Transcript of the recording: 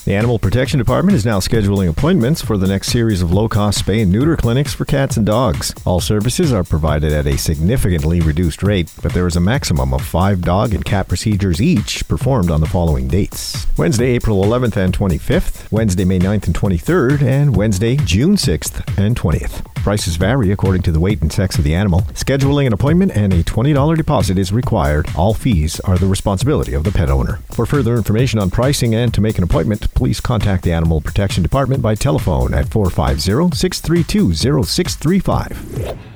The Animal Protection Department is now scheduling appointments for the next series of low-cost spay and neuter clinics for cats and dogs. All services are provided at a significantly reduced rate, but there is a maximum of 5 dog and cat procedures each performed on the following dates: Wednesday, April 11th and 25th, Wednesday, May 9th and 23rd, and Wednesday, June 6th and 20th. Prices vary according to the weight and sex of the animal. Scheduling an appointment and a $20 deposit is required. All fees are the responsibility of the pet owner. For further information on pricing and to make an appointment, please contact the Animal Protection Department by telephone at 450-632-0635.